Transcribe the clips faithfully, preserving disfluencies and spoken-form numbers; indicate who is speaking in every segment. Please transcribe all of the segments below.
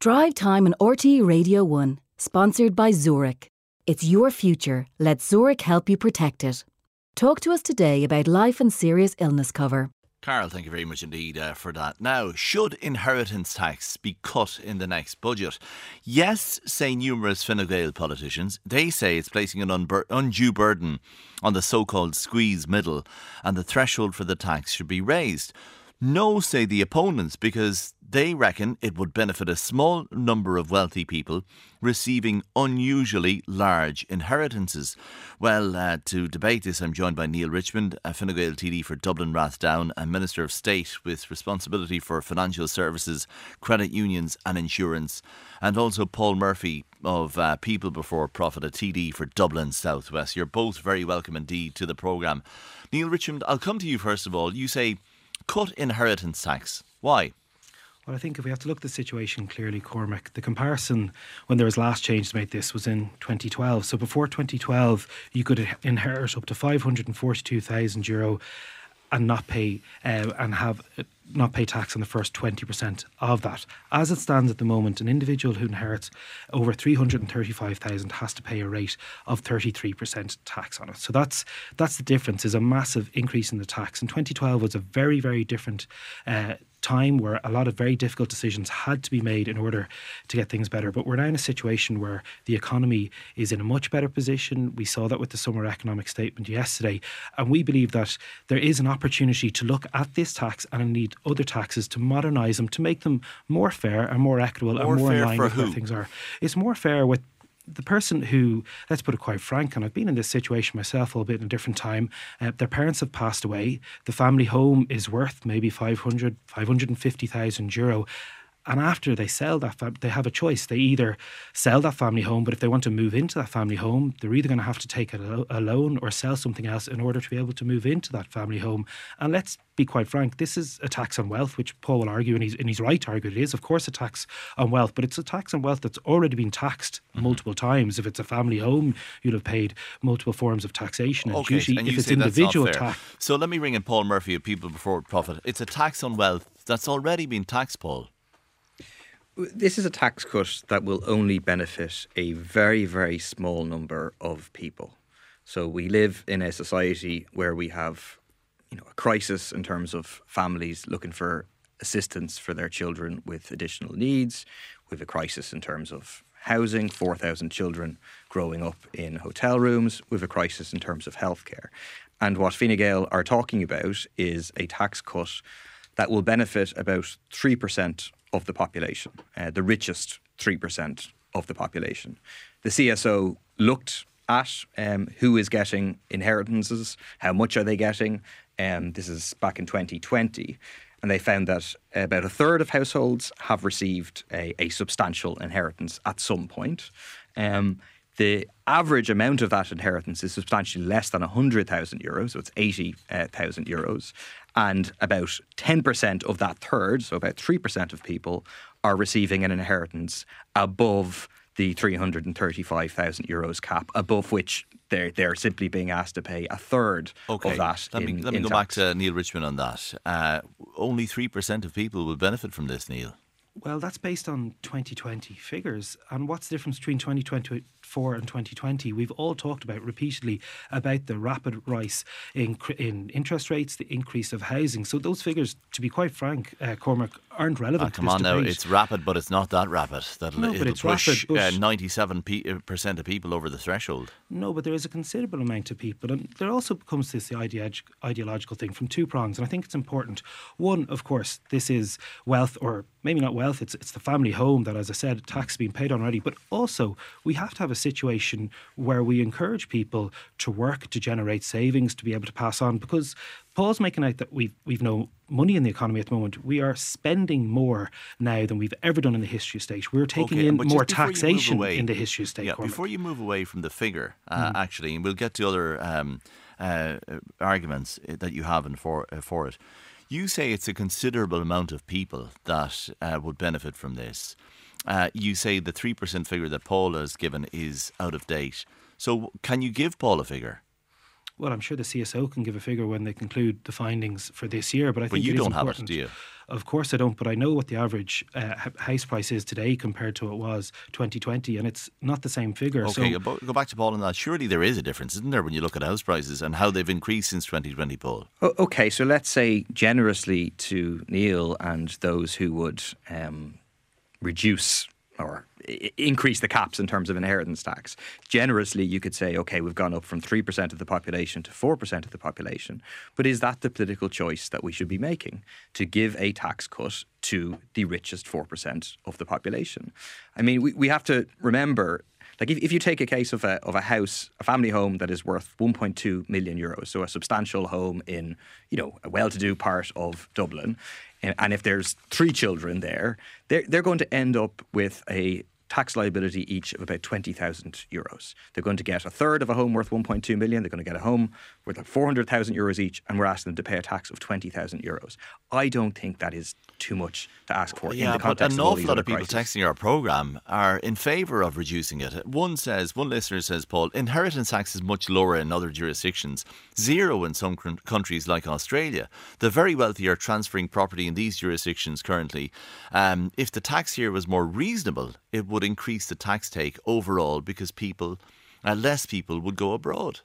Speaker 1: Drive Time on R T E Radio one, sponsored by Zurich. It's your future. Let Zurich help you protect it. Talk to us today about life and serious illness cover.
Speaker 2: Carol, thank you very much indeed uh, for that. Now, should inheritance tax be cut in the next budget? Yes, say numerous Fine Gael politicians. They say it's placing an unbur- undue burden on the so-called squeeze middle and the threshold for the tax should be raised. No, say the opponents, because they reckon it would benefit a small number of wealthy people receiving unusually large inheritances. Well, uh, to debate this, I'm joined by Neil Richmond, a Fine Gael T D for Dublin Rathdown and Minister of State with responsibility for financial services, credit unions and insurance, and also Paul Murphy of uh, People Before Profit, a T D for Dublin South West. You're both very welcome indeed to the programme. Neil Richmond, I'll come to you first of all. You say cut inheritance tax. Why?
Speaker 3: Well, I think if we have to look at the situation clearly, Cormac, the comparison when there was last change to make this was in twenty twelve. So before twenty twelve, you could inherit up to five hundred forty-two thousand euro and not pay uh, and have uh, not pay tax on the first twenty percent of that. As it stands at the moment, an individual who inherits over three hundred thirty-five thousand has to pay a rate of thirty-three percent tax on it. So that's that's the difference, is a massive increase in the tax. And twenty twelve was a very, very different uh, time where a lot of very difficult decisions had to be made in order to get things better. But we're now in a situation where the economy is in a much better position. We saw that with the summer economic statement yesterday. And we believe that there is an opportunity to look at this tax and indeed other taxes to modernise them, to make them more fair and more equitable
Speaker 2: more
Speaker 3: and more
Speaker 2: fair
Speaker 3: in line
Speaker 2: for
Speaker 3: with
Speaker 2: who?
Speaker 3: where things are. It's more fair with the person who, let's put it quite frank, and I've been in this situation myself, albeit in a different time, uh, their parents have passed away, the family home is worth maybe five hundred, five hundred fifty thousand euro. And after they sell that, fam- they have a choice. They either sell that family home, but if they want to move into that family home, they're either going to have to take a, lo- a loan or sell something else in order to be able to move into that family home. And let's be quite frank, this is a tax on wealth, which Paul will argue, and he's, and he's right to argue it is, of course, a tax on wealth, but it's a tax on wealth that's already been taxed mm-hmm. multiple times. If it's a family home, you'll have paid multiple forms of taxation and
Speaker 2: okay,
Speaker 3: duty.
Speaker 2: and
Speaker 3: if
Speaker 2: you
Speaker 3: it's
Speaker 2: say
Speaker 3: individual
Speaker 2: that's not fair.
Speaker 3: tax.
Speaker 2: So let me ring in Paul Murphy of People Before Profit. It's a tax on wealth that's already been taxed, Paul.
Speaker 4: This is a tax cut that will only benefit a very, very small number of people. So we live in a society where we have, you know, a crisis in terms of families looking for assistance for their children with additional needs. We have a crisis in terms of housing, four thousand children growing up in hotel rooms. We have a crisis in terms of healthcare. And what Fine Gael are talking about is a tax cut that will benefit about three percent of the population, uh, the richest three percent of the population. The C S O looked at um, who is getting inheritances, how much are they getting. Um, this is back in twenty twenty. And they found that about a third of households have received a, a substantial inheritance at some point. Um, the average amount of that inheritance is substantially less than one hundred thousand euros, so it's eighty thousand euros. And about ten percent of that third, so about three percent of people, are receiving an inheritance above the three hundred thirty-five thousand euros cap, above which they're, they're simply being asked to pay a third
Speaker 2: okay.
Speaker 4: of that.
Speaker 2: Let
Speaker 4: in,
Speaker 2: me, let me
Speaker 4: in
Speaker 2: go
Speaker 4: tax.
Speaker 2: back to Neil Richmond on that. Uh, only three percent of people will benefit from this, Neil.
Speaker 3: Well, that's based on twenty twenty figures. And what's the difference between twenty twenty-four and twenty twenty? We've all talked about repeatedly about the rapid rise in in interest rates, the increase of housing. So those figures, to be quite frank, uh, Cormac, aren't relevant
Speaker 2: Ah,
Speaker 3: to
Speaker 2: come
Speaker 3: this
Speaker 2: on now,
Speaker 3: debate.
Speaker 2: it's rapid, but it's not that rapid. That'll,
Speaker 3: No, but
Speaker 2: it'll
Speaker 3: it's
Speaker 2: push
Speaker 3: rapid, but-
Speaker 2: uh, ninety-seven percent of people over the threshold.
Speaker 3: No, but there is a considerable amount of people. And there also comes this ideolog- ideological thing from two prongs. And I think it's important. One, of course, this is wealth, or maybe not wealth, it's it's the family home that, as I said, tax being paid on already. But also, we have to have a situation where we encourage people to work, to generate savings, to be able to pass on. Because Paul's making out that we've, we've no money in the economy at the moment. We are spending more now than we've ever done in the history of state. We're taking
Speaker 2: Okay,
Speaker 3: in
Speaker 2: but just
Speaker 3: more
Speaker 2: before you move
Speaker 3: taxation
Speaker 2: away-
Speaker 3: in the history of state.
Speaker 2: Yeah,
Speaker 3: Cormac.
Speaker 2: before you move away from the figure, uh, actually, and we'll get to other um, uh, arguments that you have in for, uh, for it. You say it's a considerable amount of people that uh, would benefit from this. Uh, you say the three percent figure that Paul has given is out of date. So can you give Paul a figure?
Speaker 3: Well, I'm sure the C S O can give a figure when they conclude the findings for this year, but I
Speaker 2: But
Speaker 3: think
Speaker 2: you
Speaker 3: it is
Speaker 2: don't have it,
Speaker 3: important.
Speaker 2: do you?
Speaker 3: Of course I don't, but I know what the average uh, h- house price is today compared to what it was twenty twenty, and it's not the same figure.
Speaker 2: Okay,
Speaker 3: So
Speaker 2: go go back to Paul on that. Surely there is a difference, isn't there, when you look at house prices and how they've increased since twenty twenty, Paul?
Speaker 4: O- Okay, so let's say generously to Neil and those who would um, reduce or i- increase the caps in terms of inheritance tax. Generously, you could say, okay, we've gone up from three percent of the population to four percent of the population. But is that the political choice that we should be making, to give a tax cut to the richest four percent of the population? I mean, we, we have to remember, like if, if you take a case of a, of a house, a family home that is worth one point two million euros, so a substantial home in, you know, a well-to-do part of Dublin, and, and if there's three children there, they're, they're going to end up with a tax liability each of about twenty thousand euros. They're going to get a third of a home worth one point two million. They're going to get a home worth like four hundred thousand euros each, and we're asking them to pay a tax of twenty thousand euros. I don't think that is too much to ask for in
Speaker 2: Yeah,
Speaker 4: the
Speaker 2: but
Speaker 4: context
Speaker 2: an
Speaker 4: of all
Speaker 2: awful
Speaker 4: these
Speaker 2: lot
Speaker 4: other
Speaker 2: of people
Speaker 4: crises.
Speaker 2: texting our programme are in favour of reducing it. One says, one listener says, Paul, inheritance tax is much lower in other jurisdictions, zero in some cr- countries like Australia. The very wealthy are transferring property in these jurisdictions currently. Um, if the tax here was more reasonable, it would increase the tax take overall because people, uh, less people would go abroad.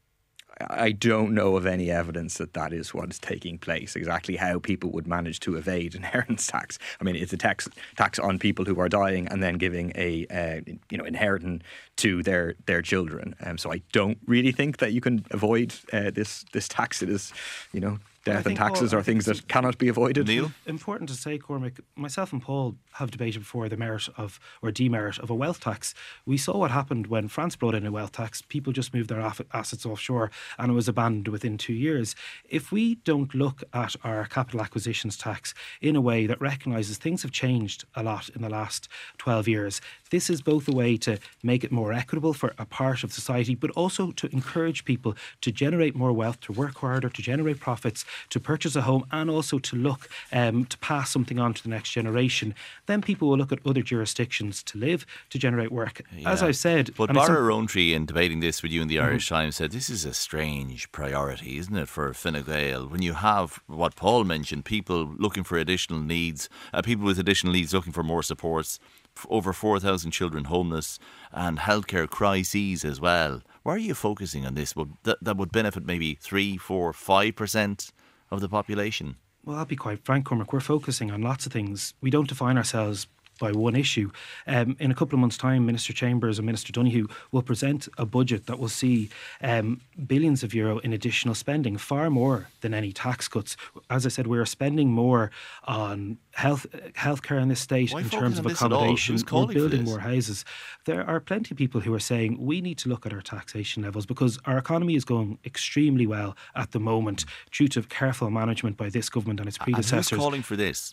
Speaker 4: I don't know of any evidence that that is what is taking place, exactly how people would manage to evade inheritance tax. I mean, it's a tax tax on people who are dying and then giving a uh, you know inheritance to their their children. Um, so I don't really think that you can avoid uh, this this tax. It is, you know,
Speaker 3: I
Speaker 4: death and
Speaker 3: think, Paul,
Speaker 4: taxes
Speaker 3: I
Speaker 4: are
Speaker 3: think
Speaker 4: things
Speaker 3: it's
Speaker 4: that cannot be avoided.
Speaker 2: Neil?
Speaker 3: important to say, Cormac, myself and Paul have debated before the merit of or demerit of a wealth tax. We saw what happened when France brought in a wealth tax. People just moved their aff- assets offshore and it was abandoned within two years. If we don't look at our capital acquisitions tax in a way that recognises things have changed a lot in the last twelve years, this is both a way to make it more equitable for a part of society, but also to encourage people to generate more wealth, to work harder, to generate profits, to purchase a home, and also to look um, to pass something on to the next generation. Then people will look at other jurisdictions to live, to generate work. As
Speaker 2: Yeah.
Speaker 3: I've said,
Speaker 2: But
Speaker 3: and it's
Speaker 2: Barra
Speaker 3: im-
Speaker 2: Rowntree, in debating this with you in the Irish Times, said this is a strange priority, isn't it, for Fine Gael? When you have what Paul mentioned, people looking for additional needs, uh, people with additional needs looking for more supports, f- over four thousand children homeless, and healthcare crises as well. Why are you focusing on this? Would, that, that would benefit maybe three, four, five percent of the population.
Speaker 3: Well, I'll be quite frank, Cormac. We're focusing on lots of things. We don't define ourselves by one issue. Um, in a couple of months' time, Minister Chambers and Minister Donoghue will present a budget that will see um, billions of euro in additional spending, far more than any tax cuts. As I said, we're spending more on health healthcare in this state
Speaker 2: Why
Speaker 3: in
Speaker 2: focus
Speaker 3: terms
Speaker 2: on
Speaker 3: of
Speaker 2: this at all?
Speaker 3: accommodation.
Speaker 2: Who's
Speaker 3: We're
Speaker 2: calling for
Speaker 3: building
Speaker 2: this?
Speaker 3: more houses. There are plenty of people who are saying we need to look at our taxation levels because our economy is going extremely well at the moment due to careful management by this government and its
Speaker 2: And who's
Speaker 3: predecessors.
Speaker 2: calling for this?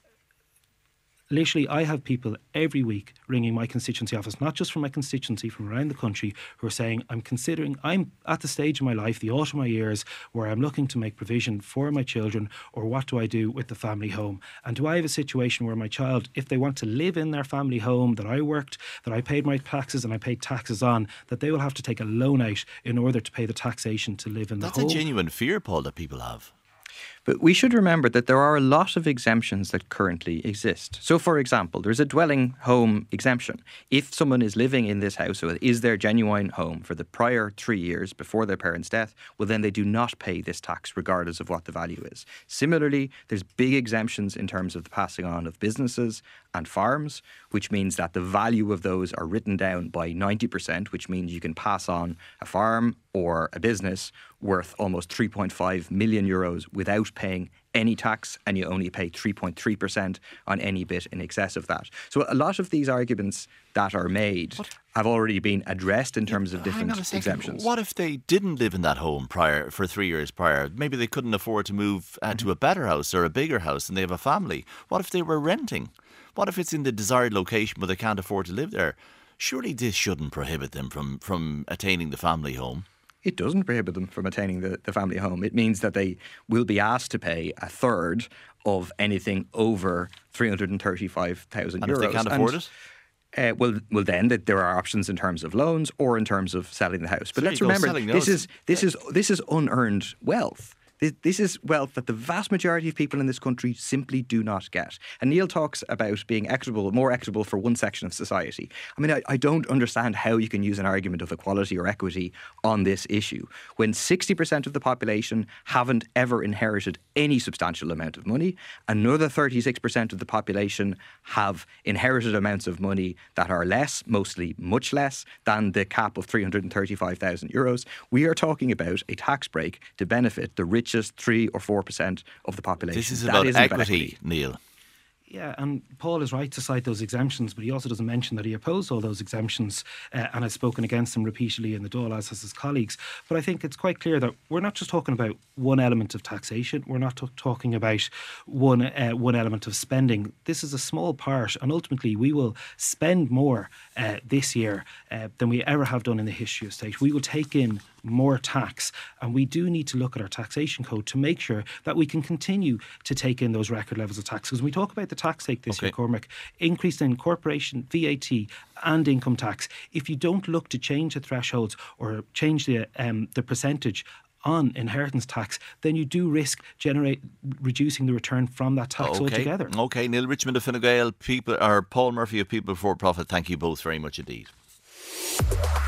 Speaker 3: Literally, I have people every week ringing my constituency office, not just from my constituency, from around the country, who are saying, I'm considering, I'm at the stage in my life, the autumn of my years, where I'm looking to make provision for my children, or what do I do with the family home? And do I have a situation where my child, if they want to live in their family home that I worked, that I paid my taxes and I paid taxes on, that they will have to take a loan out in order to pay the taxation to live in
Speaker 2: That's
Speaker 3: the home?
Speaker 2: a genuine fear, Paul, that people have.
Speaker 4: But we should remember that there are a lot of exemptions that currently exist. So, for example, there's a dwelling home exemption. If someone is living in this house, so it is their genuine home for the prior three years before their parents' death, well, then they do not pay this tax regardless of what the value is. Similarly, there's big exemptions in terms of the passing on of businesses and farms, which means that the value of those are written down by ninety percent, which means you can pass on a farm or a business worth almost three point five million euros without paying any tax, and you only pay three point three percent on any bit in excess of that. So a lot of these arguments that are made
Speaker 2: What?
Speaker 4: have already been addressed in terms of
Speaker 2: Hang
Speaker 4: different
Speaker 2: on a second.
Speaker 4: exemptions.
Speaker 2: What if they didn't live in that home prior for three years prior? Maybe they couldn't afford to move uh, to a better house or a bigger house and they have a family. What if they were renting? What if it's in the desired location but they can't afford to live there? Surely this shouldn't prohibit them from, from attaining the family home.
Speaker 4: It doesn't prohibit them from attaining the, the family home. It means that they will be asked to pay a third of anything over three hundred thirty-five thousand euros.
Speaker 2: And if they can't afford it?
Speaker 4: Uh, well, well, then that there are options in terms of loans or in terms of selling the house. But
Speaker 2: So
Speaker 4: let's
Speaker 2: you go,
Speaker 4: remember,
Speaker 2: selling
Speaker 4: this
Speaker 2: those.
Speaker 4: is this is this is unearned wealth. This, this is wealth that the vast majority of people in this country simply do not get. And Neil talks about being equitable, more equitable for one section of society. I mean, I, I don't understand how you can use an argument of equality or equity on this issue when sixty percent of the population haven't ever inherited any substantial amount of money. Another thirty-six percent of the population have inherited amounts of money that are less, mostly much less, than the cap of three hundred thirty-five thousand euros. We are talking about a tax break to benefit the richest three or four percent of the population.
Speaker 2: This is
Speaker 4: That
Speaker 2: about
Speaker 4: isn't
Speaker 2: equity, Neil.
Speaker 3: Yeah, and Paul is right to cite those exemptions, but he also doesn't mention that he opposed all those exemptions uh, and has spoken against them repeatedly in the Dáil, as has his colleagues. But I think it's quite clear that we're not just talking about one element of taxation. We're not t- talking about one uh, one element of spending. This is a small part, and ultimately we will spend more uh, this year uh, than we ever have done in the history of state. We will take in more tax, and we do need to look at our taxation code to make sure that we can continue to take in those record levels of tax. Because when we talk about the tax take this
Speaker 2: Okay.
Speaker 3: year, Cormac, increase in corporation, V A T and income tax, if you don't look to change the thresholds or change the um, the percentage on inheritance tax, then you do risk generate reducing the return from that tax
Speaker 2: Okay.
Speaker 3: altogether.
Speaker 2: Okay, Neil Richmond of Fine Gael, people, or Paul Murphy of People Before Profit, thank you both very much indeed.